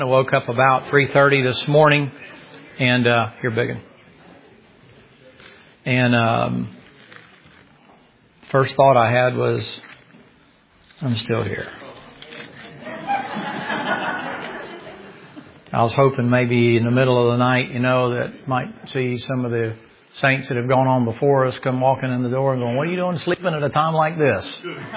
I woke up about 3:30 this morning, and you're biggin. And first thought I had was, I'm still here. I was hoping maybe in the middle of the night, that might see some of the saints that have gone on before us come walking in the door and going, "What are you doing sleeping at a time like this?"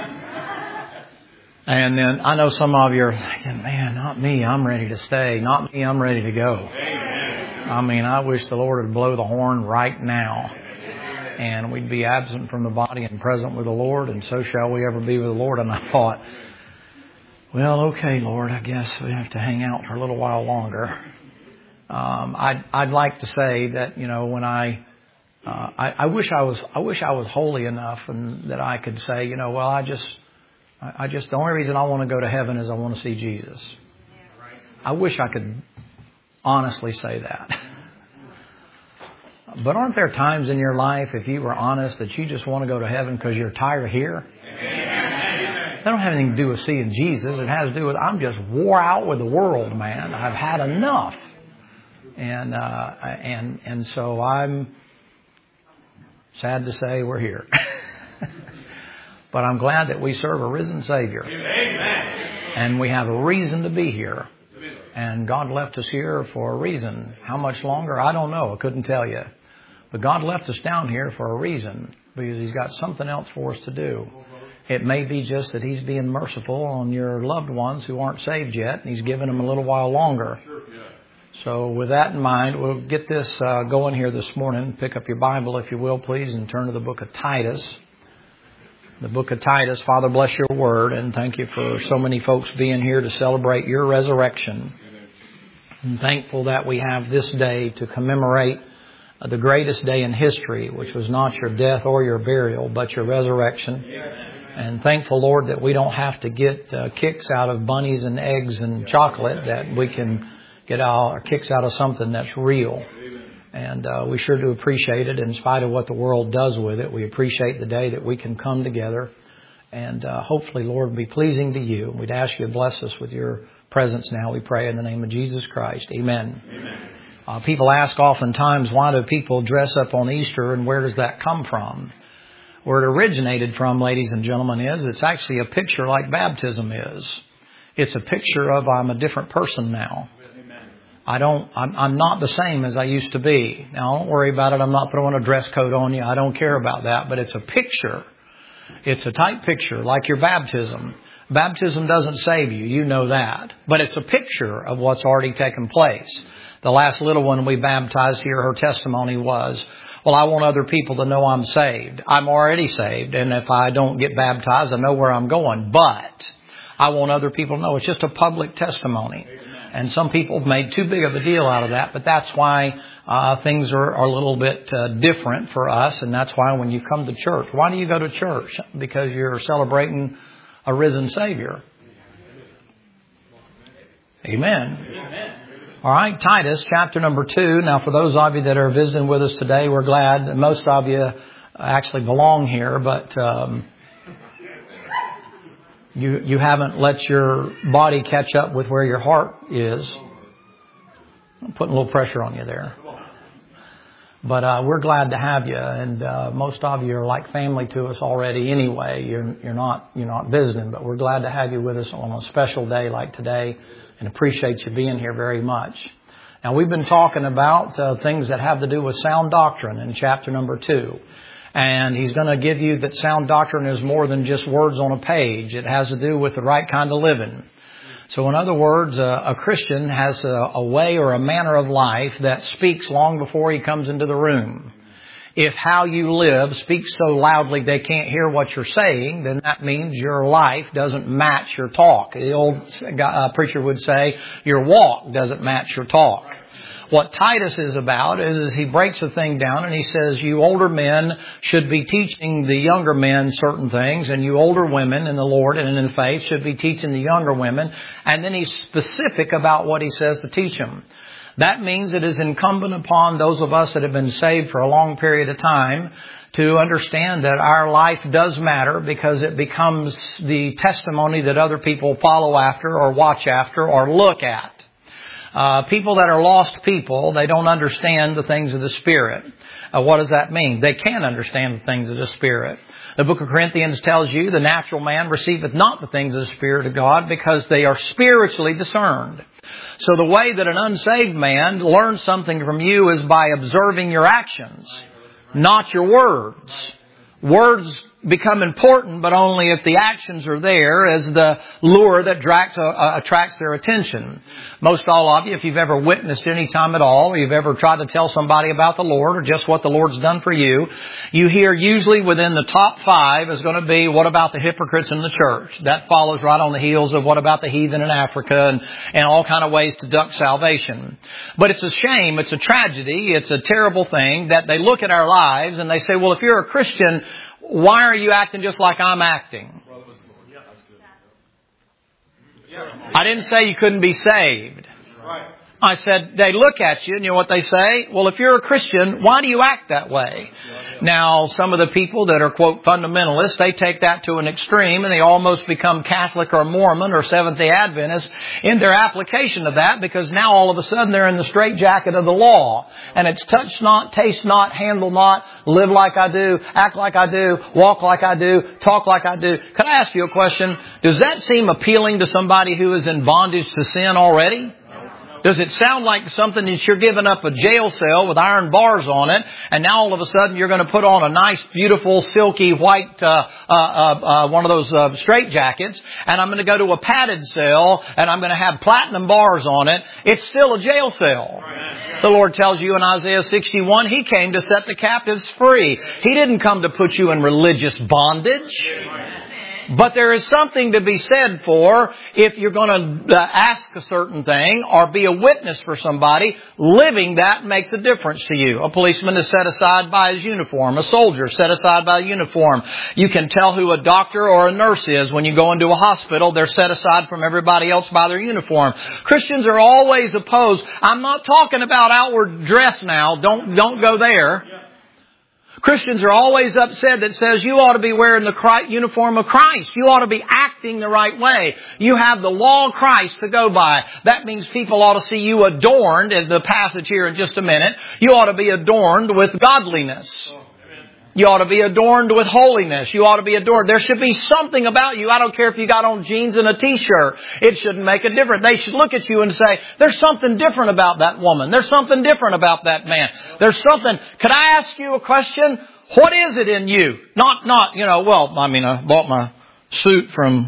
And then I know some of you are thinking, "Man, not me. I'm ready to stay. Not me. I'm ready to go." Amen. I mean, I wish the Lord would blow the horn right now. And we'd be absent from the body and present with the Lord, and so shall we ever be with the Lord. And I thought, well, okay, Lord, I guess we have to hang out for a little while longer. I'd like to say that, when I wish I was holy enough and that I could say, the only reason I want to go to heaven is I want to see Jesus. I wish I could honestly say that. But aren't there times in your life, if you were honest, that you just want to go to heaven because you're tired of here? That don't have anything to do with seeing Jesus. It has to do with, I'm just wore out with the world, man. I've had enough. And so I'm sad to say we're here. But I'm glad that we serve a risen Savior. Amen. And we have a reason to be here. And God left us here for a reason. How much longer? I don't know. I couldn't tell you. But God left us down here for a reason. Because He's got something else for us to do. It may be just that He's being merciful on your loved ones who aren't saved yet. And He's giving them a little while longer. So with that in mind, we'll get this going here this morning. Pick up your Bible, if you will, please, and turn to the book of Titus. The book of Titus. Father, bless your word, and thank you for so many folks being here to celebrate your resurrection. I'm thankful that we have this day to commemorate the greatest day in history, which was not your death or your burial, but your resurrection. And thankful, Lord, that we don't have to get kicks out of bunnies and eggs and chocolate, that we can get our kicks out of something that's real. And we sure do appreciate it in spite of what the world does with it. We appreciate the day that we can come together. And hopefully, Lord, be pleasing to you. We'd ask you to bless us with your presence now, we pray in the name of Jesus Christ. Amen. Amen. People ask oftentimes, why do people dress up on Easter, and where does that come from? Where it originated from, ladies and gentlemen, is it's actually a picture like baptism is. It's a picture of I'm a different person now. I'm not the same as I used to be. Now, don't worry about it. I'm not throwing a dress code on you. I don't care about that. But it's a picture. It's a type picture, like your baptism. Baptism doesn't save you. You know that. But it's a picture of what's already taken place. The last little one we baptized here, her testimony was, well, I want other people to know I'm saved. I'm already saved. And if I don't get baptized, I know where I'm going. But I want other people to know. It's just a public testimony. And some people have made too big of a deal out of that, but that's why things are a little bit different for us. And that's why when you come to church, why do you go to church? Because you're celebrating a risen Savior. Amen. Amen. All right, Titus chapter number 2. Now, for those of you that are visiting with us today, we're glad that most of you actually belong here, but You haven't let your body catch up with where your heart is. I'm putting a little pressure on you there. But we're glad to have you, and most of you are like family to us already anyway. You're not visiting, but we're glad to have you with us on a special day like today, and appreciate you being here very much. Now, we've been talking about things that have to do with sound doctrine in chapter number 2. And he's going to give you that sound doctrine is more than just words on a page. It has to do with the right kind of living. So in other words, a Christian has a way or a manner of life that speaks long before he comes into the room. If how you live speaks so loudly they can't hear what you're saying, then that means your life doesn't match your talk. The old preacher would say, your walk doesn't match your talk. What Titus is about is he breaks the thing down and he says you older men should be teaching the younger men certain things, and you older women in the Lord and in the faith should be teaching the younger women. And then he's specific about what he says to teach them. That means it is incumbent upon those of us that have been saved for a long period of time to understand that our life does matter, because it becomes the testimony that other people follow after or watch after or look at. People that are lost people, they don't understand the things of the Spirit. What does that mean? They can't understand the things of the Spirit. The book of Corinthians tells you the natural man receiveth not the things of the Spirit of God because they are spiritually discerned. So the way that an unsaved man learns something from you is by observing your actions, not your words. Words become important, but only if the actions are there as the lure that attracts their attention. Most all of you, if you've ever witnessed any time at all, or you've ever tried to tell somebody about the Lord or just what the Lord's done for you, you hear usually within the top 5 is going to be, what about the hypocrites in the church? That follows right on the heels of what about the heathen in Africa and all kind of ways to duck salvation. But it's a shame, it's a tragedy, it's a terrible thing that they look at our lives and they say, well, if you're a Christian, why are you acting just like I'm acting? I didn't say you couldn't be saved. I said, they look at you and you know what they say? Well, if you're a Christian, why do you act that way? Now, some of the people that are, quote, fundamentalists, they take that to an extreme and they almost become Catholic or Mormon or Seventh-day Adventist in their application of that because now all of a sudden they're in the straitjacket of the law. And it's touch not, taste not, handle not, live like I do, act like I do, walk like I do, talk like I do. Can I ask you a question? Does that seem appealing to somebody who is in bondage to sin already? Does it sound like something that you're giving up a jail cell with iron bars on it, and now all of a sudden you're going to put on a nice, beautiful, silky, white, one of those straitjackets, and I'm going to go to a padded cell, and I'm going to have platinum bars on it? It's still a jail cell. The Lord tells you in Isaiah 61, He came to set the captives free. He didn't come to put you in religious bondage. But there is something to be said for if you're going to ask a certain thing or be a witness for somebody, living that makes a difference to you. A policeman is set aside by his uniform. A soldier is set aside by a uniform. You can tell who a doctor or a nurse is when you go into a hospital. They're set aside from everybody else by their uniform. Christians are always opposed. I'm not talking about outward dress now. Don't go there. Christians are always upset that says you ought to be wearing the uniform of Christ. You ought to be acting the right way. You have the law of Christ to go by. That means people ought to see you adorned, in the passage here in just a minute. You ought to be adorned with godliness. You ought to be adorned with holiness. You ought to be adorned. There should be something about you. I don't care if you got on jeans and a t-shirt. It shouldn't make a difference. They should look at you and say, there's something different about that woman. There's something different about that man. There's something. Could I ask you a question? What is it in you? I bought my suit from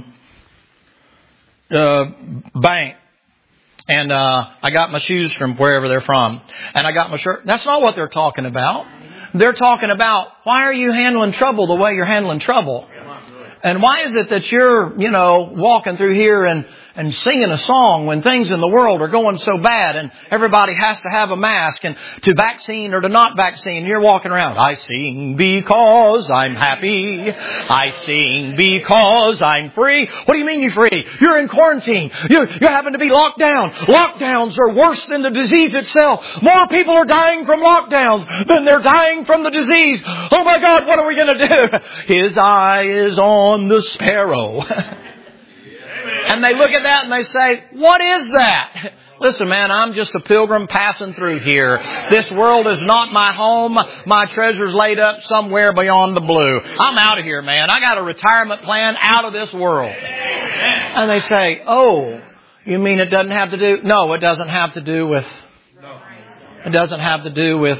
bank. And I got my shoes from wherever they're from. And I got my shirt. That's not what they're talking about. They're talking about, why are you handling trouble the way you're handling trouble? And why is it that you're, walking through here and singing a song when things in the world are going so bad and everybody has to have a mask and to vaccine or to not vaccine, you're walking around. I sing because I'm happy. I sing because I'm free. What do you mean you're free? You're in quarantine. You happen to be locked down. Lockdowns are worse than the disease itself. More people are dying from lockdowns than they're dying from the disease. Oh my God, what are we going to do? His eye is on the sparrow. And they look at that and they say, what is that? Listen, man, I'm just a pilgrim passing through here. This world is not my home. My treasure's laid up somewhere beyond the blue. I'm out of here, man. I got a retirement plan out of this world. And they say, oh, you mean it doesn't have to do? No, it doesn't have to do with. It doesn't have to do with.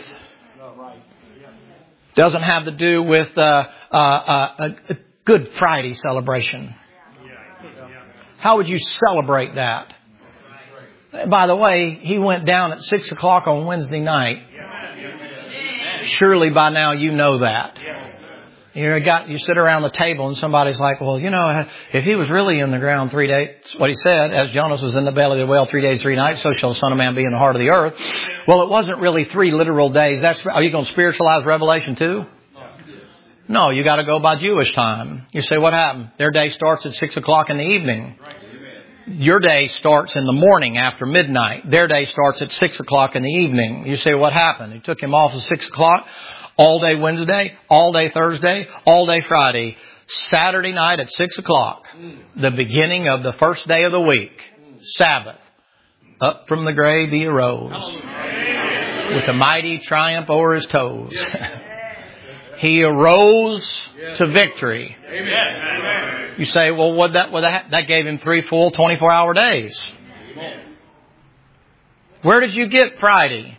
Doesn't have to do with a Good Friday celebration. How would you celebrate that? By the way, he went down at 6 o'clock on Wednesday night. Surely by now you know that. You sit around the table and somebody's like, well, if he was really in the ground 3 days, what he said, as Jonas was in the belly of the whale 3 days, 3 nights, so shall the Son of Man be in the heart of the earth. Well, it wasn't really 3 literal days. Are you going to spiritualize Revelation too? No, you got to go by Jewish time. You say, what happened? Their day starts at 6 o'clock in the evening. Your day starts in the morning after midnight. Their day starts at 6 o'clock in the evening. You say, what happened? He took him off at 6 o'clock, all day Wednesday, all day Thursday, all day Friday, Saturday night at 6 o'clock, the beginning of the first day of the week, Sabbath. Up from the grave he arose, with a mighty triumph o'er his toes. He arose to victory. You say, well, that gave him 3 full 24-hour days. Where did you get Friday?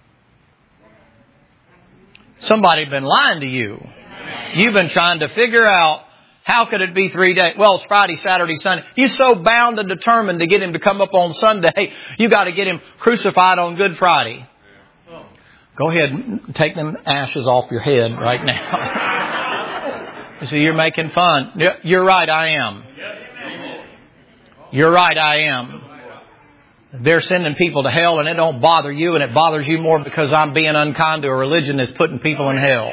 Somebody's been lying to you. You've been trying to figure out, how could it be 3 days? Well, it's Friday, Saturday, Sunday. You're so bound and determined to get him to come up on Sunday, you got to get him crucified on Good Friday. Go ahead and take them ashes off your head right now. So you're making fun. You're right, I am. You're right, I am. They're sending people to hell and it don't bother you, and it bothers you more because I'm being unkind to a religion that's putting people in hell.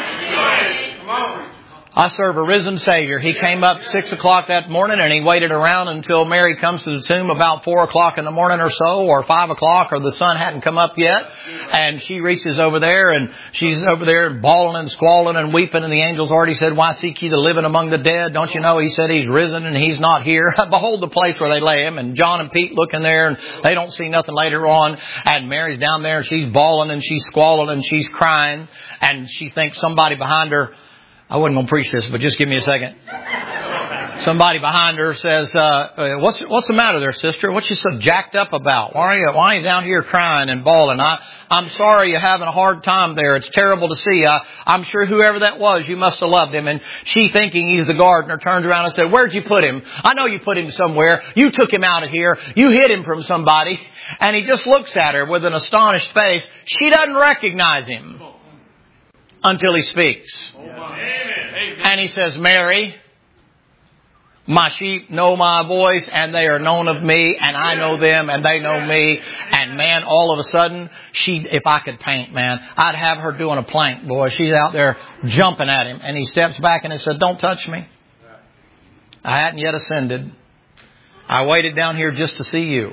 I serve a risen Savior. He came up 6 o'clock that morning and he waited around until Mary comes to the tomb about 4 o'clock in the morning or so, or 5 o'clock, or the sun hadn't come up yet. And she reaches over there and she's over there bawling and squalling and weeping. And the angels already said, why seek ye the living among the dead? Don't you know he said he's risen and he's not here? Behold the place where they lay him. And John and Pete looking there and they don't see nothing later on. And Mary's down there and she's bawling and she's squalling and she's crying. And she thinks somebody behind her, I wasn't going to preach this, but just give me a second. Somebody behind her says, what's the matter there, sister? What you so jacked up about? Why are you down here crying and bawling? I'm sorry you're having a hard time there. It's terrible to see. I'm sure whoever that was, you must have loved him. And she, thinking he's the gardener, turns around and said, where'd you put him? I know you put him somewhere. You took him out of here. You hid him from somebody. And he just looks at her with an astonished face. She doesn't recognize him until he speaks. And he says, Mary, my sheep know my voice and they are known of me and I know them and they know me. And man, all of a sudden, if I could paint, man, I'd have her doing a plank, boy. She's out there jumping at him. And he steps back and he said, don't touch me. I hadn't yet ascended. I waited down here just to see you.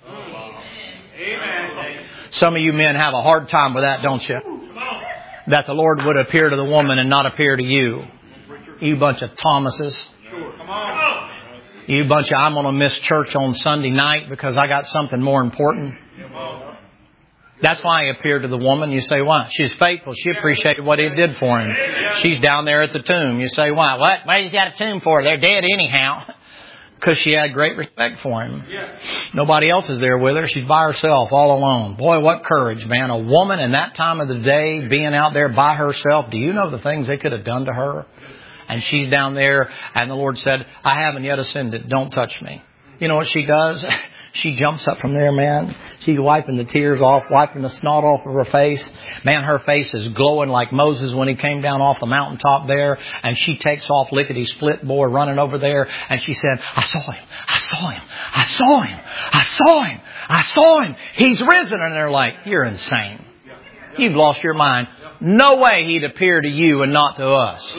Some of you men have a hard time with that, don't you? That the Lord would appear to the woman and not appear to you. You bunch of Thomases. You bunch of, I'm going to miss church on Sunday night because I got something more important. That's why he appeared to the woman. You say, why? She's faithful. She appreciated what he did for him. She's down there at the tomb. You say, why? What? Why has he got a tomb for? They're dead anyhow. Because she had great respect for him. Nobody else is there with her. She's by herself, all alone. Boy, what courage, man. A woman in that time of the day being out there by herself. Do you know the things they could have done to her? And she's down there and the Lord said, I haven't yet ascended. Don't touch me. You know what she does? She jumps up from there, man. She's wiping the tears off, wiping the snot off of her face. Man, her face is glowing like Moses when he came down off the mountaintop there. And she takes off lickety-split, boy, running over there. And she said, I saw him. I saw him. I saw him. I saw him. I saw him. He's risen. And they're like, you're insane. You've lost your mind. No way he'd appear to you and not to us.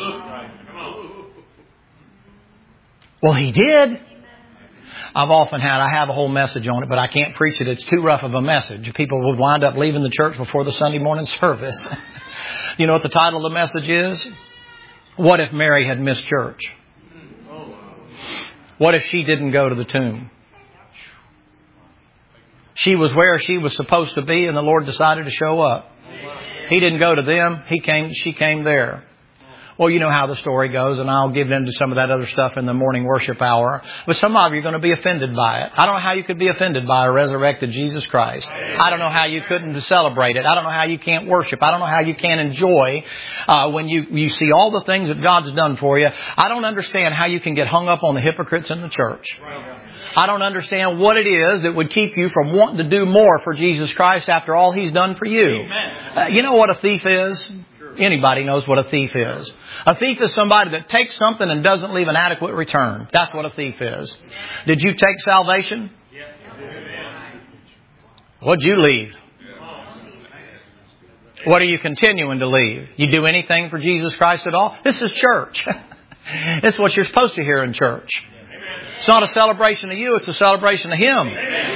Well, he did. I have a whole message on it, but I can't preach it. It's too rough of a message. People would wind up leaving the church before the Sunday morning service. You know what the title of the message is? What if Mary had missed church? What if she didn't go to the tomb? She was where she was supposed to be and the Lord decided to show up. He didn't go to them. She came there. Well, you know how the story goes, and I'll give into some of that other stuff in the morning worship hour. But some of you are going to be offended by it. I don't know how you could be offended by a resurrected Jesus Christ. I don't know how you couldn't celebrate it. I don't know how you can't worship. I don't know how you can't enjoy when you see all the things that God's done for you. I don't understand how you can get hung up on the hypocrites in the church. I don't understand what it is that would keep you from wanting to do more for Jesus Christ after all He's done for you. You know what a thief is? Anybody knows what a thief is. A thief is somebody that takes something and doesn't leave an adequate return. That's what a thief is. Did you take salvation? What'd you leave? What are you continuing to leave? You do anything for Jesus Christ at all? This is church. It's what you're supposed to hear in church. It's not a celebration of you, it's a celebration of Him.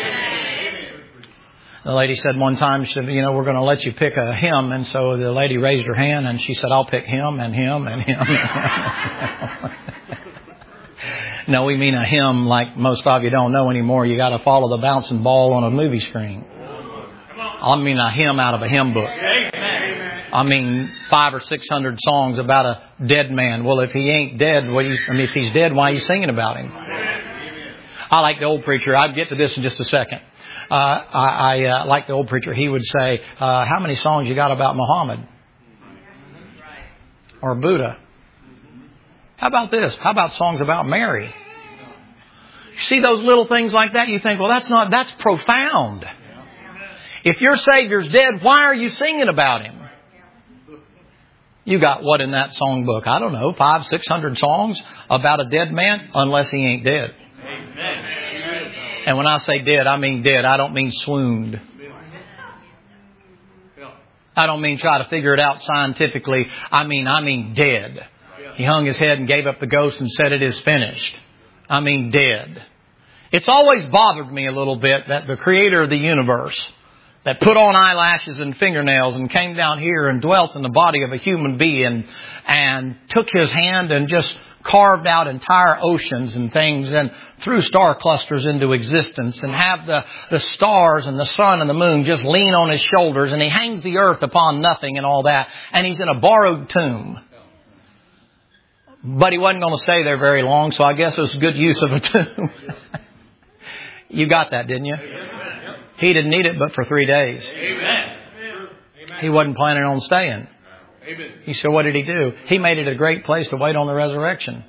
The lady said one time, she said, you know, we're going to let you pick a hymn. And so the lady raised her hand and she said, I'll pick him and him and him. No, we mean a hymn like most of you don't know anymore. You got to follow the bouncing ball on a movie screen. I mean a hymn out of a hymn book. I mean 500 or 600 songs about a dead man. Well, if he ain't dead, if he's dead, why are you singing about him? I like the old preacher. I'll get to this in just a second. I like the old preacher. He would say, how many songs you got about Muhammad? Or Buddha? How about this? How about songs about Mary? You see those little things like that, you think, well, that's profound. If your Savior's dead, why are you singing about Him? You got what in that songbook? I don't know, 500, 600 songs about a dead man, unless he ain't dead. And when I say dead, I mean dead. I don't mean swooned. I don't mean try to figure it out scientifically. I mean dead. He hung his head and gave up the ghost and said it is finished. I mean dead. It's always bothered me a little bit that the Creator of the universe, that put on eyelashes and fingernails and came down here and dwelt in the body of a human being and took His hand and just carved out entire oceans and things and threw star clusters into existence and have the stars and the sun and the moon just lean on His shoulders, and He hangs the earth upon nothing and all that, and He's in a borrowed tomb. But He wasn't going to stay there very long, so I guess it was good use of a tomb. You got that, didn't you? He didn't need it but for 3 days. He wasn't planning on staying. He said, what did He do? He made it a great place to wait on the resurrection.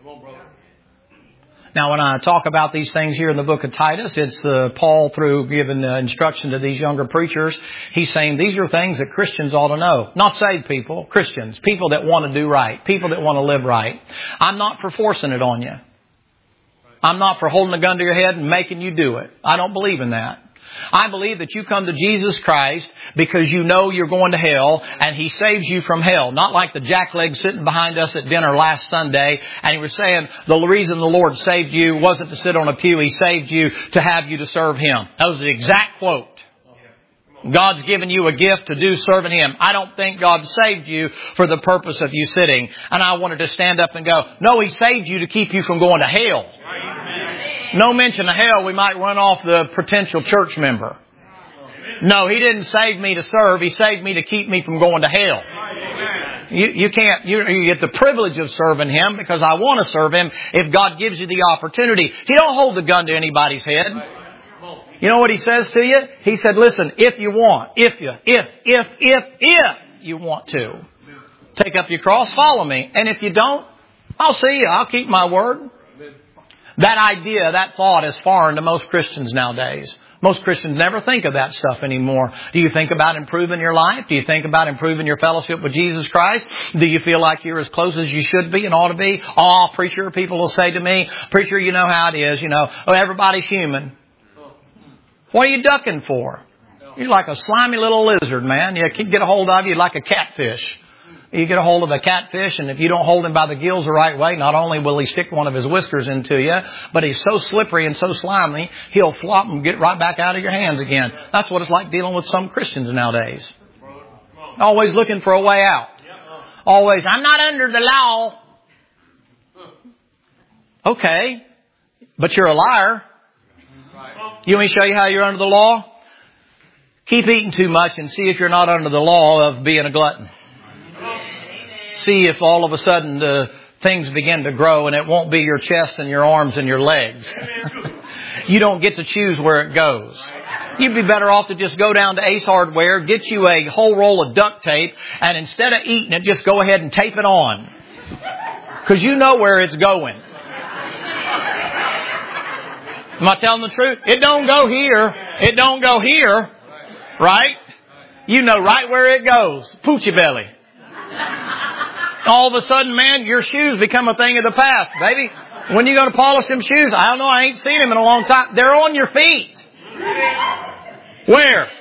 Now, when I talk about these things here in the book of Titus, it's Paul, through giving instruction to these younger preachers. He's saying these are things that Christians ought to know. Not saved people, Christians. People that want to do right. People that want to live right. I'm not for forcing it on you. I'm not for holding a gun to your head and making you do it. I don't believe in that. I believe that you come to Jesus Christ because you know you're going to hell, and He saves you from hell. Not like the jackleg sitting behind us at dinner last Sunday, and he was saying the reason the Lord saved you wasn't to sit on a pew. He saved you to have you to serve Him. That was the exact quote. God's given you a gift to do serving Him. I don't think God saved you for the purpose of you sitting. And I wanted to stand up and go, no, He saved you to keep you from going to hell. No mention of hell, we might run off the potential church member. No, He didn't save me to serve. He saved me to keep me from going to hell. You get the privilege of serving Him because I want to serve Him if God gives you the opportunity. He don't hold the gun to anybody's head. You know what He says to you? He said, listen, if you want, if you want to, take up your cross, follow me. And if you don't, I'll see you. I'll keep my word. That idea, that thought is foreign to most Christians nowadays. Most Christians never think of that stuff anymore. Do you think about improving your life? Do you think about improving your fellowship with Jesus Christ? Do you feel like you're as close as you should be and ought to be? Oh, preacher, people will say to me, preacher, you know how it is. Everybody's human. What are you ducking for? You're like a slimy little lizard, man. You can't get a hold of you like a catfish. You get a hold of a catfish, and if you don't hold him by the gills the right way, not only will he stick one of his whiskers into you, but he's so slippery and so slimy, he'll flop and get right back out of your hands again. That's what it's like dealing with some Christians nowadays. Always looking for a way out. Always, I'm not under the law. Okay, but you're a liar. You want me to show you how you're under the law? Keep eating too much and see if you're not under the law of being a glutton. See if all of a sudden the things begin to grow, and it won't be your chest and your arms and your legs. You don't get to choose where it goes. You'd be better off to just go down to Ace Hardware, get you a whole roll of duct tape, and instead of eating it, just go ahead and tape it on. Because you know where it's going. Am I telling the truth? It don't go here. It don't go here. Right? You know right where it goes. Poochie belly. All of a sudden, man, your shoes become a thing of the past, baby. When you going to polish them shoes? I don't know. I ain't seen them in a long time. They're on your feet. Where?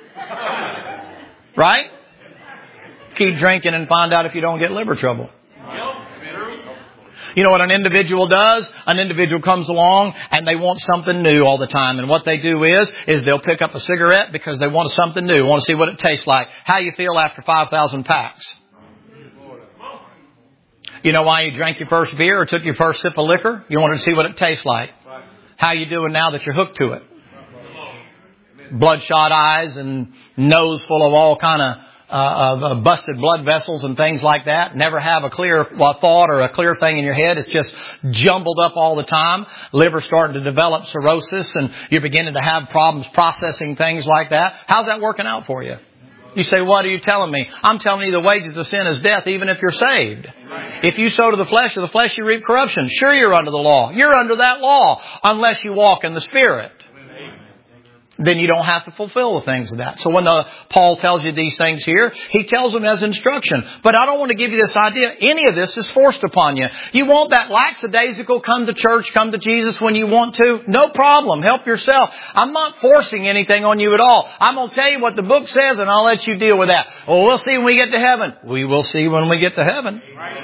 Right? Keep drinking and find out if you don't get liver trouble. You know what an individual does? An individual comes along and they want something new all the time. And what they do is they'll pick up a cigarette because they want something new. Want to see what it tastes like. How you feel after 5,000 packs. You know why you drank your first beer or took your first sip of liquor? You wanted to see what it tastes like. How you doing now that you're hooked to it? Bloodshot eyes and nose full of all kind of busted blood vessels and things like that. Never have a clear thought or a clear thing in your head. It's just jumbled up all the time. Liver starting to develop cirrhosis and you're beginning to have problems processing things like that. How's that working out for you? You say, what are you telling me? I'm telling you the wages of sin is death, even if you're saved. If you sow to the flesh, of the flesh you reap corruption. Sure, you're under the law. You're under that law unless you walk in the Spirit. Then you don't have to fulfill the things of that. So when Paul tells you these things here, he tells them as instruction. But I don't want to give you this idea. Any of this is forced upon you. You want that lackadaisical, come to church, come to Jesus when you want to? No problem. Help yourself. I'm not forcing anything on you at all. I'm going to tell you what the book says and I'll let you deal with that. Well, we'll see when we get to heaven. We will see when we get to heaven.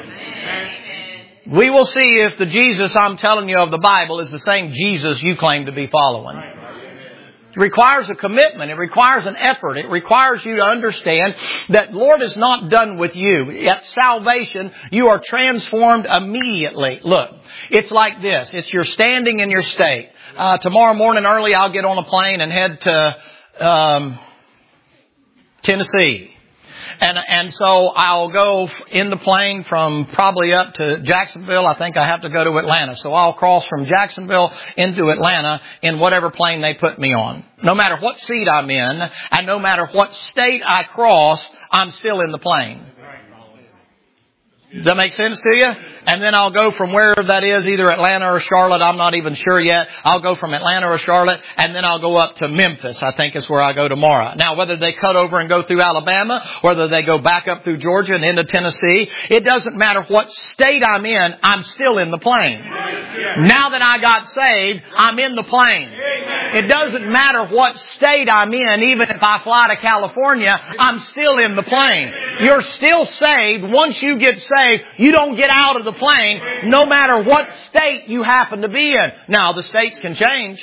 We will see if the Jesus I'm telling you of the Bible is the same Jesus you claim to be following. It requires a commitment. It requires an effort. It requires you to understand that Lord is not done with you. At salvation, you are transformed immediately. Look, it's like this. It's your standing in your state. Tomorrow morning early, I'll get on a plane and head to Tennessee. And so I'll go in the plane from probably up to Jacksonville. I think I have to go to Atlanta. So I'll cross from Jacksonville into Atlanta in whatever plane they put me on. No matter what seat I'm in and no matter what state I cross, I'm still in the plane. Does that make sense to you? And then I'll go from where that is, either Atlanta or Charlotte. I'm not even sure yet. I'll go from Atlanta or Charlotte, and then I'll go up to Memphis, I think is where I go tomorrow. Now, whether they cut over and go through Alabama, whether they go back up through Georgia and into Tennessee, it doesn't matter what state I'm in, I'm still in the plane. Now that I got saved, I'm in the plane. It doesn't matter what state I'm in, even if I fly to California, I'm still in the plane. You're still saved. Once you get saved, you don't get out of the plane, no matter what state you happen to be in. Now, the states can change.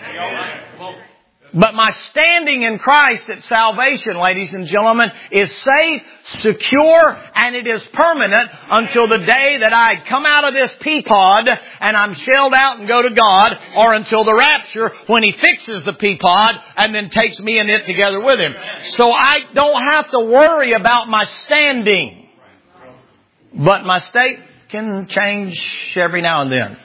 But my standing in Christ at salvation, ladies and gentlemen, is safe, secure, and it is permanent until the day that I come out of this pea pod and I'm shelled out and go to God, or until the rapture when He fixes the pea pod and then takes me and it together with Him. So I don't have to worry about my standing. But my state can change every now and then.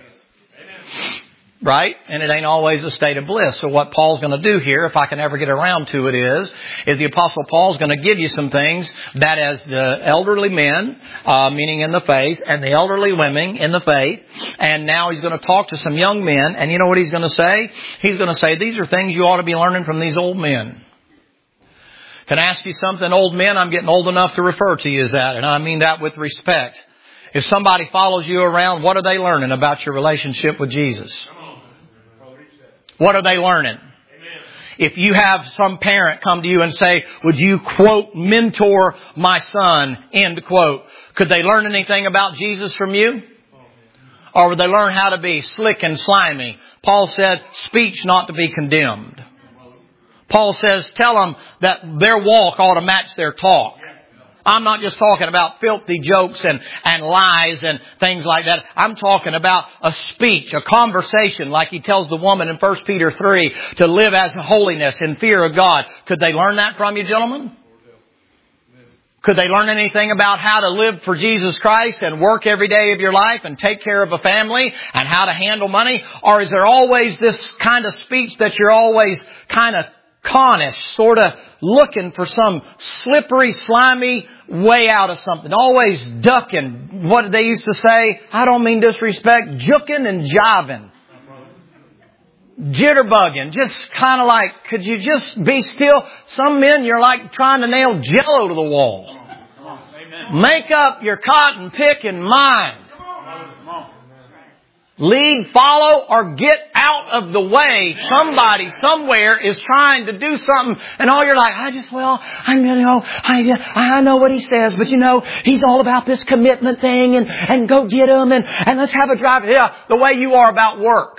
Right? And it ain't always a state of bliss. So what Paul's going to do here, if I can ever get around to it, is the Apostle Paul's going to give you some things that as the elderly men, meaning in the faith, and the elderly women in the faith, and now he's going to talk to some young men, and you know what he's going to say? He's going to say, these are things you ought to be learning from these old men. Can I ask you something, old men? I'm getting old enough to refer to you as that, and I mean that with respect. If somebody follows you around, what are they learning about your relationship with Jesus? What are they learning? If you have some parent come to you and say, would you, quote, mentor my son, end quote, could they learn anything about Jesus from you? Or would they learn how to be slick and slimy? Paul said, speech not to be condemned. Paul says, tell them that their walk ought to match their talk. I'm not just talking about filthy jokes and lies and things like that. I'm talking about a speech, a conversation, like he tells the woman in 1 Peter 3 to live as holiness in fear of God. Could they learn that from you, gentlemen? Could they learn anything about how to live for Jesus Christ and work every day of your life and take care of a family and how to handle money? Or is there always this kind of speech that you're always kind of connish, sort of looking for some slippery, slimy way out of something, always ducking? What did they used to say? I don't mean disrespect, juking and jiving. Jitterbugging, just kind of like, could you just be still? Some men, you're like trying to nail Jell-O to the wall. Make up your cotton picking mind. Lead, follow, or get out of the way. Somebody somewhere is trying to do something, and all you're like, I know what he says, but he's all about this commitment thing and go get him and let's have a drive. Yeah, the way you are about work.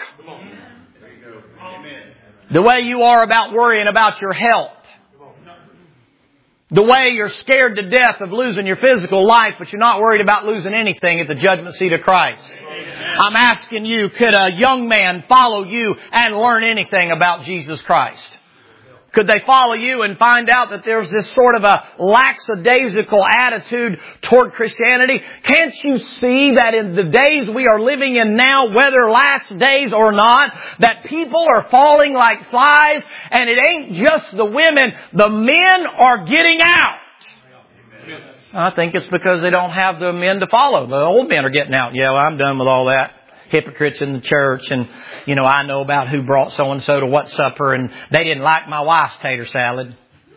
The way you are about worrying about your health. The way you're scared to death of losing your physical life, but you're not worried about losing anything at the judgment seat of Christ. I'm asking you, could a young man follow you and learn anything about Jesus Christ? Could they follow you and find out that there's this sort of a lackadaisical attitude toward Christianity? Can't you see that in the days we are living in now, whether last days or not, that people are falling like flies, and it ain't just the women, the men are getting out. I think it's because they don't have the men to follow. The old men are getting out. Yeah, well, I'm done with all that. Hypocrites in the church, and, I know about who brought so-and-so to what supper, and they didn't like my wife's tater salad.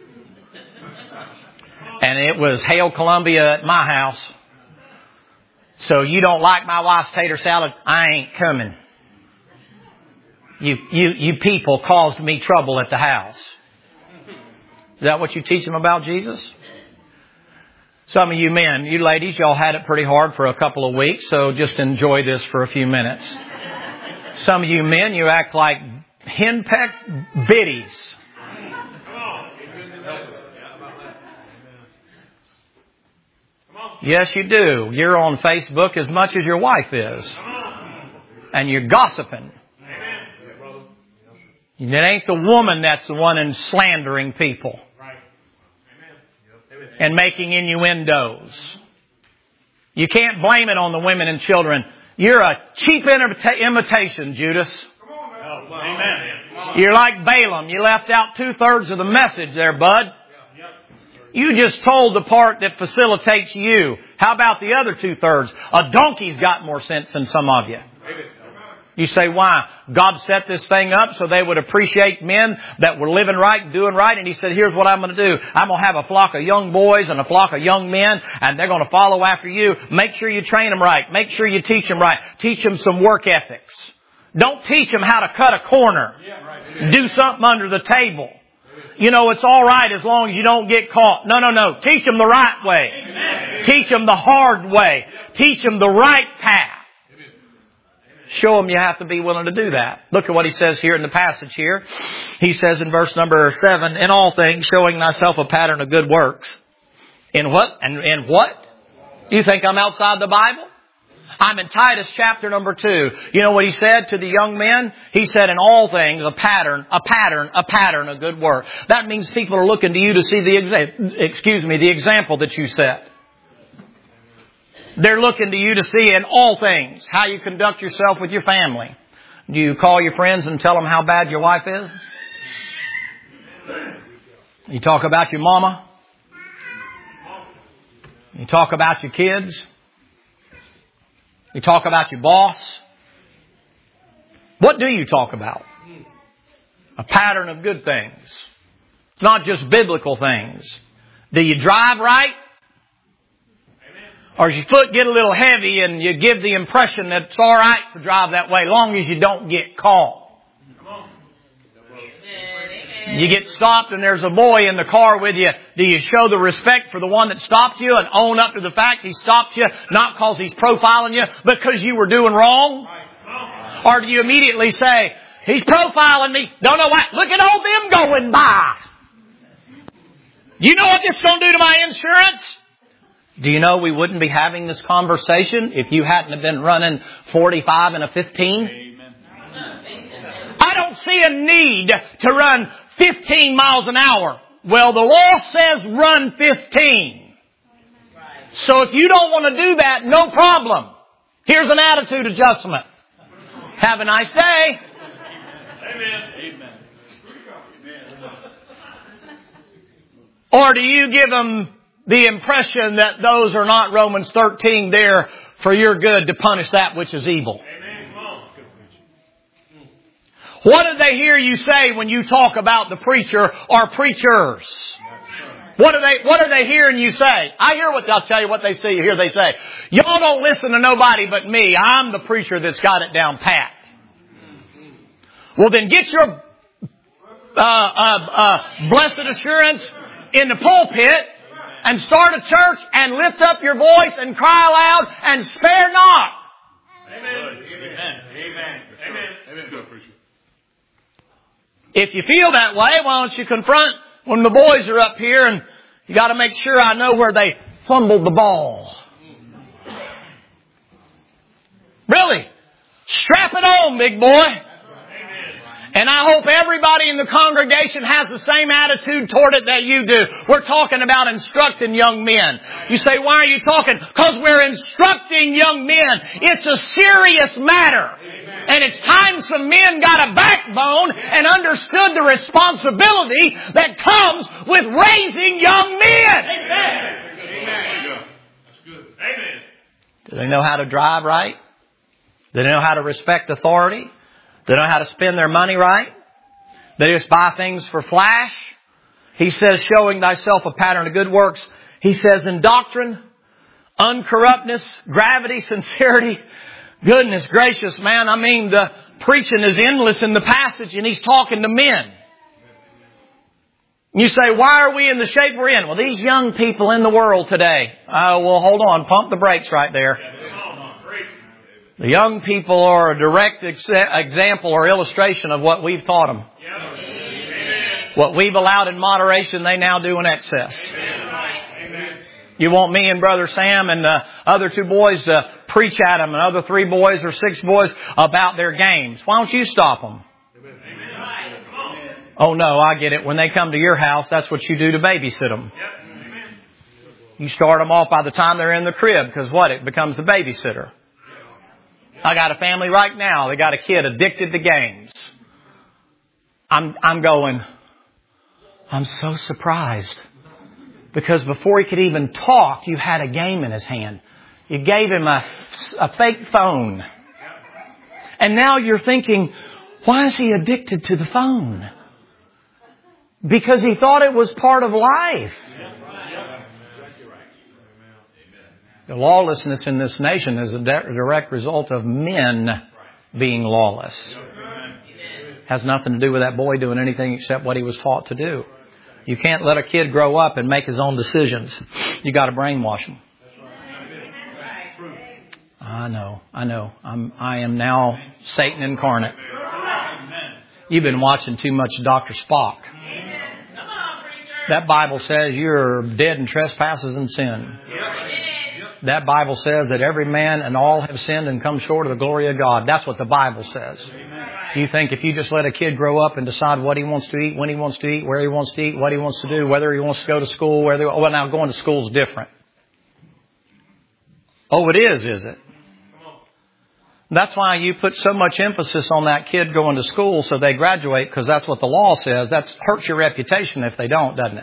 And it was Hail Columbia at my house. So you don't like my wife's tater salad? I ain't coming. You people caused me trouble at the house. Is that what you teach them about Jesus? Some of you men, you ladies, y'all had it pretty hard for a couple of weeks, so just enjoy this for a few minutes. Some of you men, you act like henpecked biddies. Yes, you do. You're on Facebook as much as your wife is. And you're gossiping. It ain't the woman that's the one in slandering people and making innuendos. You can't blame it on the women and children. You're a cheap imitation, Judas. You're like Balaam. You left out 2/3 of the message there, bud. You just told the part that facilitates you. How about the other 2/3? A donkey's got more sense than some of you. You say, why? God set this thing up so they would appreciate men that were living right and doing right. And He said, here's what I'm going to do. I'm going to have a flock of young boys and a flock of young men, and they're going to follow after you. Make sure you train them right. Make sure you teach them right. Teach them some work ethics. Don't teach them how to cut a corner. Do something under the table. It's all right as long as you don't get caught. No. Teach them the right way. Teach them the hard way. Teach them the right path. Show them you have to be willing to do that. Look at what he says here in the passage here. He says in verse number 7, in all things showing thyself a pattern of good works. In what? And in what? You think I'm outside the Bible? I'm in Titus chapter number 2. You know what he said to the young men? He said in all things a pattern of good work. That means people are looking to you to see the example that you set. They're looking to you to see in all things how you conduct yourself with your family. Do you call your friends and tell them how bad your wife is? You talk about your mama? You talk about your kids? You talk about your boss? What do you talk about? A pattern of good things. It's not just biblical things. Do you drive right? Or does your foot get a little heavy and you give the impression that it's all right to drive that way, long as you don't get caught? You get stopped and there's a boy in the car with you. Do you show the respect for the one that stopped you and own up to the fact he stopped you, not because he's profiling you, because you were doing wrong? Or do you immediately say, he's profiling me, don't know what, look at all them going by. You know what this is going to do to my insurance? Do you know we wouldn't be having this conversation if you hadn't have been running 45 and a 15? Amen. I don't see a need to run 15 miles an hour. Well, the law says run 15. So if you don't want to do that, no problem. Here's an attitude adjustment. Have a nice day. Amen. Or do you give them the impression that those are not Romans 13 there for your good to punish that which is evil? What do they hear you say when you talk about the preacher or preachers? What are they hearing you say? I'll tell you what they say. Here they say, y'all don't listen to nobody but me. I'm the preacher that's got it down pat. Well, then get your blessed assurance in the pulpit and start a church and lift up your voice and cry aloud and spare not. Amen. Amen. Amen. If you feel that way, why don't you confront when the boys are up here and, You got to make sure I know where they fumbled the ball. Really? Strap it on, big boy. And I hope everybody in the congregation has the same attitude toward it that you do. We're talking about instructing young men. You say, why are you talking? Because we're instructing young men. It's a serious matter. And it's time some men got a backbone and understood the responsibility that comes with raising young men. Amen. Do they know how to drive right? Do they know how to respect authority? They know how to spend their money right. They just buy things for flash. He says, showing thyself a pattern of good works. He says, in doctrine, uncorruptness, gravity, sincerity. Goodness gracious, man. I mean, the preaching is endless in the passage and he's talking to men. You say, why are we in the shape we're in? Well, these young people in the world today. Well, hold on. Pump the brakes right there. The young people are a direct example or illustration of what we've taught them. What we've allowed in moderation, they now do in excess. You want me and Brother Sam and the other 2 boys to preach at them and other 3 boys or 6 boys about their games. Why don't you stop them? Oh no, I get it. When they come to your house, that's what you do to babysit them. You start them off by the time they're in the crib because what? It becomes the babysitter. I got a family right now. They got a kid addicted to games. I'm so surprised. Because before he could even talk, you had a game in his hand. You gave him a fake phone. And now you're thinking, why is he addicted to the phone? Because he thought it was part of life. The lawlessness in this nation is a direct result of men being lawless. Has nothing to do with that boy doing anything except what he was taught to do. You can't let a kid grow up and make his own decisions. You got to brainwash him. I know. I am now Satan incarnate. You've been watching too much Dr. Spock. That Bible says you're dead in trespasses and sin. That Bible says that every man and all have sinned and come short of the glory of God. That's what the Bible says. You think if you just let a kid grow up and decide what he wants to eat, when he wants to eat, where he wants to eat, what he wants to do, whether he wants to go to school, well, now going to school is different. Oh, it is it? That's why you put so much emphasis on that kid going to school so they graduate, because that's what the law says. That hurts your reputation if they don't, doesn't it?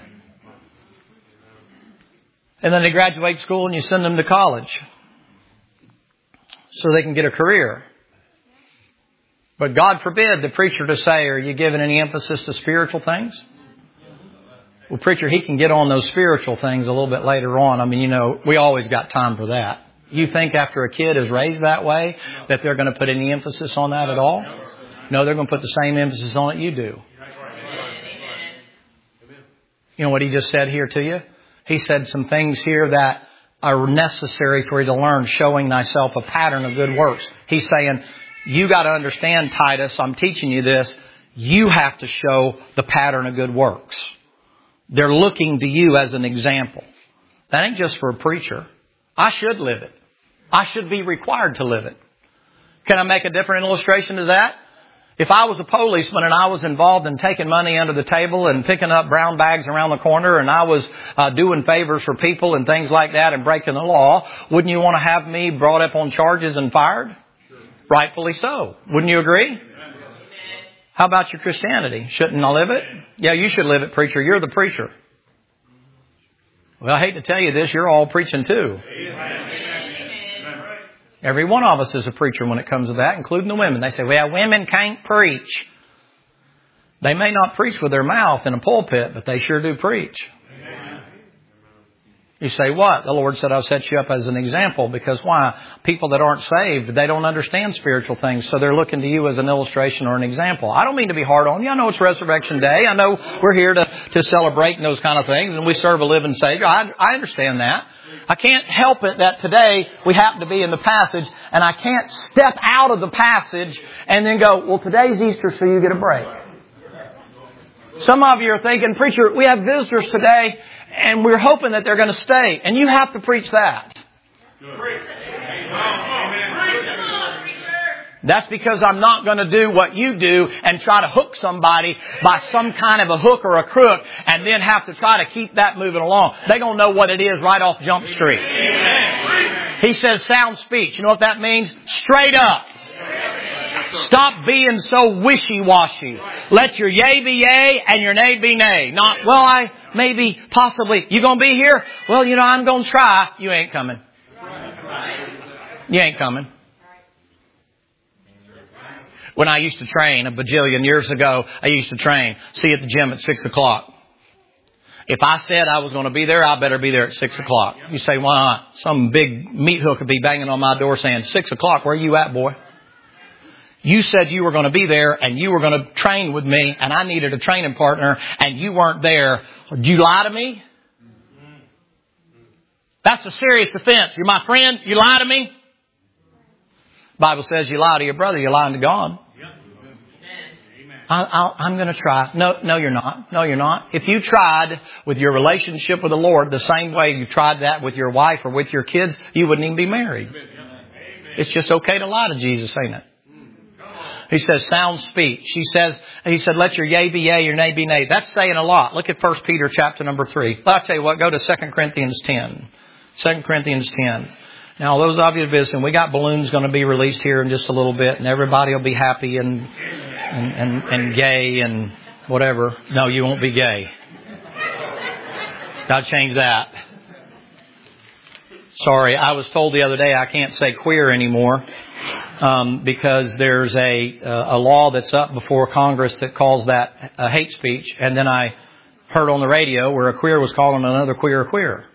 And then they graduate school and you send them to college so they can get a career. But God forbid the preacher to say, are you giving any emphasis to spiritual things? Well, preacher, he can get on those spiritual things a little bit later on. I mean, we always got time for that. You think after a kid is raised that way that they're going to put any emphasis on that at all? No, they're going to put the same emphasis on it you do. You know what he just said here to you? He said some things here that are necessary for you to learn, showing thyself a pattern of good works. He's saying, you got to understand, Titus, I'm teaching you this. You have to show the pattern of good works. They're looking to you as an example. That ain't just for a preacher. I should live it. I should be required to live it. Can I make a different illustration to that? If I was a policeman and I was involved in taking money under the table and picking up brown bags around the corner and I was doing favors for people and things like that and breaking the law, wouldn't you want to have me brought up on charges and fired? Sure. Rightfully so. Wouldn't you agree? How about your Christianity? Shouldn't I live it? Yeah, you should live it, preacher. You're the preacher. Well, I hate to tell you this, you're all preaching too. Every one of us is a preacher when it comes to that, including the women. They say, well, women can't preach. They may not preach with their mouth in a pulpit, but they sure do preach. You say, what? The Lord said, I'll set you up as an example. Because why? People that aren't saved, they don't understand spiritual things. So they're looking to you as an illustration or an example. I don't mean to be hard on you. I know it's Resurrection Day. I know we're here to celebrate and those kind of things. And we serve a living Savior. I understand that. I can't help it that today we happen to be in the passage. And I can't step out of the passage and then go, well, today's Easter, so you get a break. Some of you are thinking, preacher, we have visitors today. And we're hoping that they're going to stay. And you have to preach that. That's because I'm not going to do what you do and try to hook somebody by some kind of a hook or a crook and then have to try to keep that moving along. They're going to know what it is right off Jump Street. He says sound speech. You know what that means? Straight up. Stop being so wishy-washy. Let your yea be yea and your nay be nay. Not, well, I maybe, possibly. You going to be here? Well, I'm going to try. You ain't coming. You ain't coming. When I used to train a bajillion years ago, I used to train. See you at the gym at 6 o'clock. If I said I was going to be there, I better be there at 6 o'clock. You say, why not? Some big meat hook would be banging on my door saying, 6 o'clock, where are you at, boy? You said you were going to be there and you were going to train with me and I needed a training partner and you weren't there. Did you lie to me? That's a serious offense. You're my friend. You lie to me? The Bible says you lie to your brother, you're lying to God. I'm going to try. No, you're not. No, you're not. If you tried with your relationship with the Lord the same way you tried that with your wife or with your kids, you wouldn't even be married. It's just okay to lie to Jesus, ain't it? He says sound speech. He said, let your yea be yea, your nay be nay. That's saying a lot. Look at 1 Peter chapter number 3. I'll tell you what, go to 2 Corinthians 10. 2 Corinthians 10. Now, those of you visiting, we got balloons going to be released here in just a little bit, and everybody will be happy and gay and whatever. No, you won't be gay. Got to change that. Sorry, I was told the other day I can't say queer anymore because there's a law that's up before Congress that calls that hate speech. And then I heard on the radio where a queer was calling another queer a queer.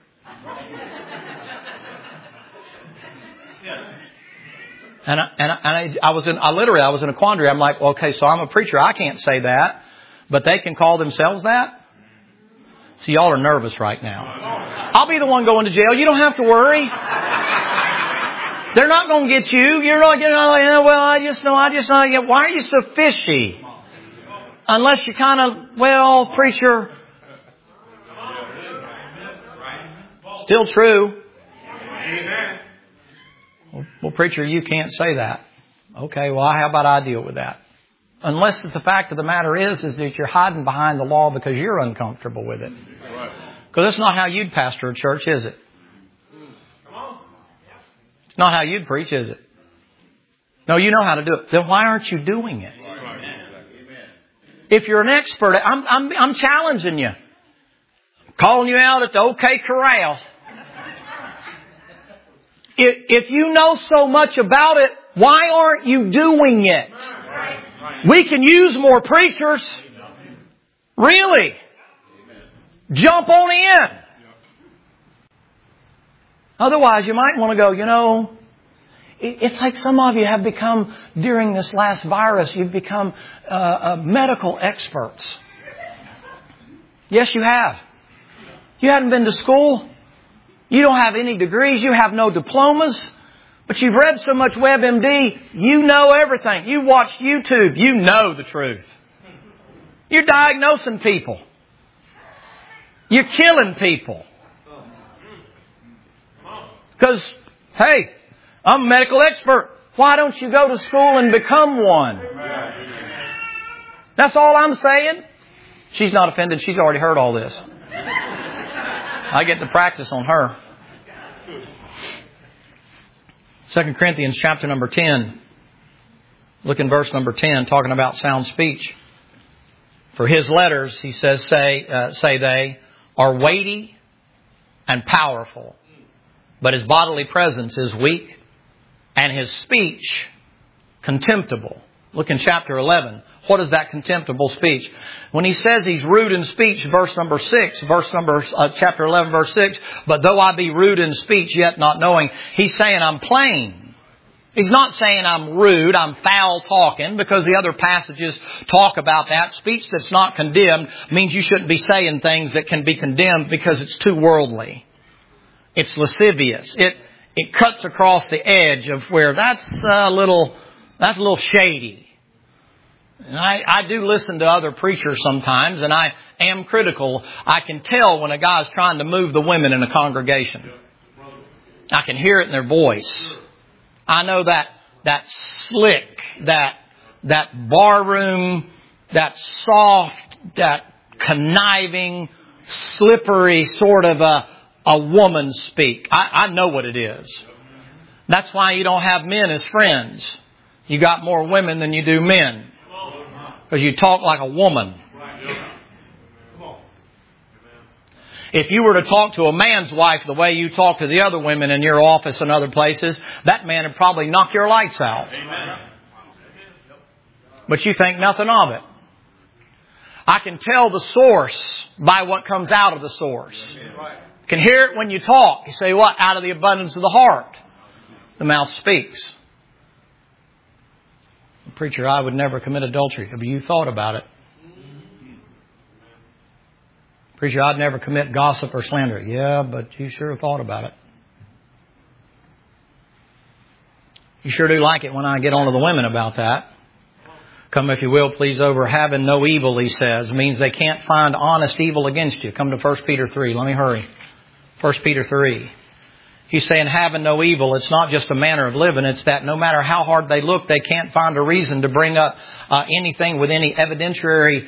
And I was in a quandary. I'm like, okay, so I'm a preacher. I can't say that, but they can call themselves that. See, y'all are nervous right now. I'll be the one going to jail. You don't have to worry. They're not going to get you. You're not getting like, well, I just know. Why are you so fishy? Unless you're kind of, preacher. Still true. Well, preacher, you can't say that. Okay, well, how about I deal with that? Unless the fact of the matter is that you're hiding behind the law because you're uncomfortable with it. Because that's not how you'd pastor a church, is it? It's not how you'd preach, is it? No, you know how to do it. Then why aren't you doing it? If you're an expert, I'm challenging you. Calling you out at the OK Corral. If you know so much about it, why aren't you doing it? We can use more preachers. Really. Jump on in. Otherwise, you might want to go, it's like some of you have become, during this last virus, you've become medical experts. Yes, you have. You hadn't been to school. You don't have any degrees. You have no diplomas. But you've read so much WebMD, you know everything. You watch YouTube. You know the truth. You're diagnosing people. You're killing people. Because, hey, I'm a medical expert. Why don't you go to school and become one? That's all I'm saying. She's not offended. She's already heard all this. I get to practice on her. 2 Corinthians chapter number 10. Look in verse number 10, talking about sound speech. For his letters, he says, say they, are weighty and powerful. But his bodily presence is weak and his speech contemptible. Look in chapter 11. What is that contemptible speech? When he says he's rude in speech, verse number 6, chapter 11, verse 6, but though I be rude in speech, yet not knowing, he's saying I'm plain. He's not saying I'm rude, I'm foul talking, because the other passages talk about that. Speech that's not condemned means you shouldn't be saying things that can be condemned because it's too worldly. It's lascivious. It cuts across the edge of where that's a little shady. And I do listen to other preachers sometimes, and I am critical. I can tell when a guy's trying to move the women in a congregation. I can hear it in their voice. I know that slick, that barroom, that soft, that conniving, slippery sort of a woman speak. I know what it is. That's why you don't have men as friends. You got more women than you do men. Because you talk like a woman. If you were to talk to a man's wife the way you talk to the other women in your office and other places, that man would probably knock your lights out. But you think nothing of it. I can tell the source by what comes out of the source. You can hear it when you talk. You say what? Out of the abundance of the heart, the mouth speaks. Preacher, I would never commit adultery. Have you thought about it? Preacher, I'd never commit gossip or slander. Yeah, but you sure thought about it. You sure do like it when I get on to the women about that. Come, if you will, please, over having no evil, he says, means they can't find honest evil against you. Come to 1 Peter 3. Let me hurry. 1 Peter 3. He's saying having no evil, it's not just a manner of living. It's that no matter how hard they look, they can't find a reason to bring up anything with any evidentiary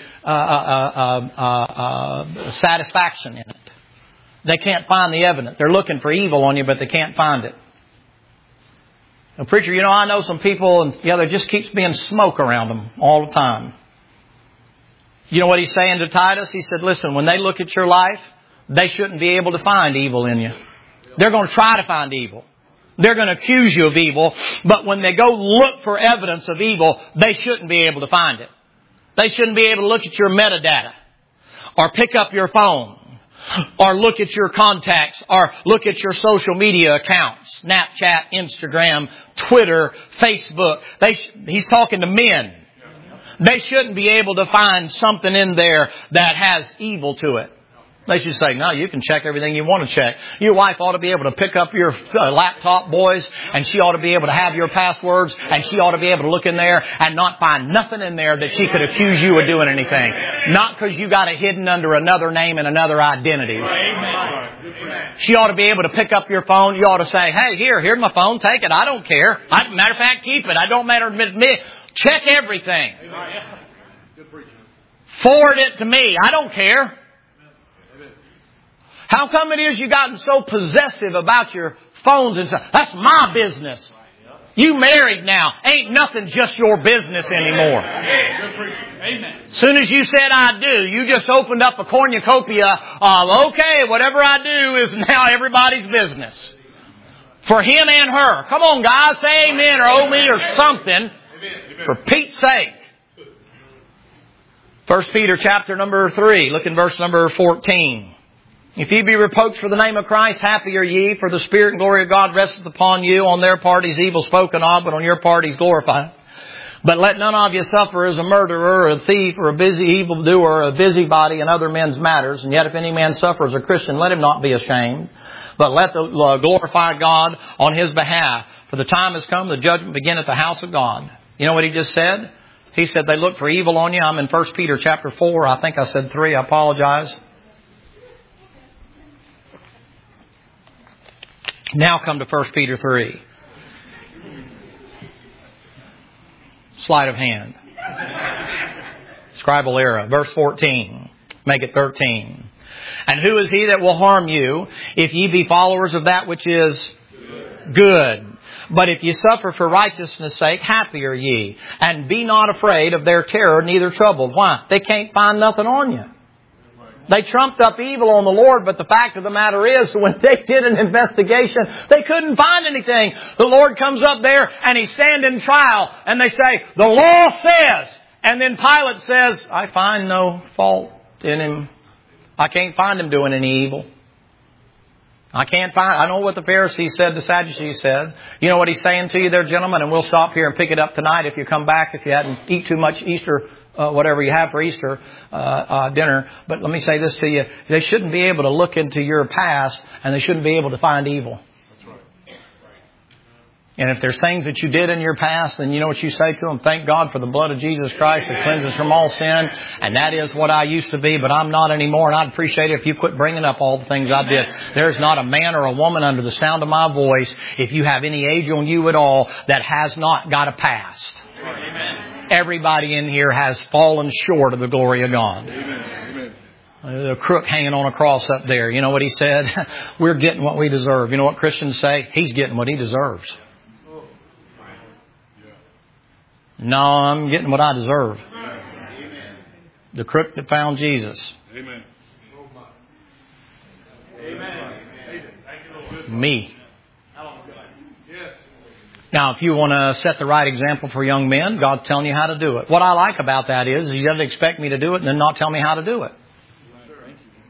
satisfaction in it. They can't find the evidence. They're looking for evil on you, but they can't find it. Now, preacher, I know some people, and there just keeps being smoke around them all the time. You know what he's saying to Titus? He said, listen, when they look at your life, they shouldn't be able to find evil in you. They're going to try to find evil. They're going to accuse you of evil. But when they go look for evidence of evil, they shouldn't be able to find it. They shouldn't be able to look at your metadata or pick up your phone or look at your contacts or look at your social media accounts. Snapchat, Instagram, Twitter, Facebook. He's talking to men. They shouldn't be able to find something in there that has evil to it. They should say, no, you can check everything you want to check. Your wife ought to be able to pick up your laptop, boys, and she ought to be able to have your passwords, and she ought to be able to look in there and not find nothing in there that she could accuse you of doing anything. Not because you got it hidden under another name and another identity. She ought to be able to pick up your phone. You ought to say, hey, here's my phone. Take it. I don't care. Matter of fact, keep it. I don't matter to me. Check everything. Forward it to me. I don't care. How come it is you've gotten so possessive about your phones and stuff? That's my business. You married now. Ain't nothing just your business anymore. As soon as you said I do, you just opened up a cornucopia of, okay, whatever I do is now everybody's business. For him and her. Come on, guys, say amen or oh me or something. For Pete's sake. 1 Peter chapter number 3. Look in verse number 14. If ye be reproached for the name of Christ, happy are ye, for the Spirit and glory of God resteth upon you. On their part he's evil spoken of, but on your part he's glorified. But let none of you suffer as a murderer, or a thief, or a busy evildoer, or a busybody in other men's matters. And yet if any man suffer as a Christian, let him not be ashamed, but let the glorify God on his behalf. For the time has come, the judgment begin at the house of God. You know what he just said? He said they look for evil on you. I'm in 1 Peter chapter 4. I think I said 3. I apologize. Now come to 1 Peter 3. Sleight of hand. Scribal error. Verse 14. Make it 13. And who is he that will harm you if ye be followers of that which is good? But if ye suffer for righteousness' sake, happy are ye. And be not afraid of their terror, neither troubled. Why? They can't find nothing on you. They trumped up evil on the Lord, but the fact of the matter is, when they did an investigation, they couldn't find anything. The Lord comes up there and He's standing trial, and they say, the law says. And then Pilate says, I find no fault in Him. I can't find Him doing any evil. I know what the Pharisees said, the Sadducees said. You know what He's saying to you there, gentlemen? And we'll stop here and pick it up tonight if you come back, if you hadn't eat too much Easter whatever you have for Easter dinner. But let me say this to you. They shouldn't be able to look into your past, and they shouldn't be able to find evil. That's right. And if there's things that you did in your past, then you know what you say to them? Thank God for the blood of Jesus Christ that cleanses from all sin. And that is what I used to be, but I'm not anymore. And I'd appreciate it if you quit bringing up all the things I did. There's not a man or a woman under the sound of my voice, if you have any age on you at all, that has not got a past. Amen. Everybody in here has fallen short of the glory of God. Amen. The crook hanging on a cross up there. You know what he said? We're getting what we deserve. You know what Christians say? He's getting what he deserves. No, I'm getting what I deserve. Amen. The crook that found Jesus. Amen. Me. Now, if you want to set the right example for young men, God's telling you how to do it. What I like about that is He doesn't expect me to do it and then not tell me how to do it.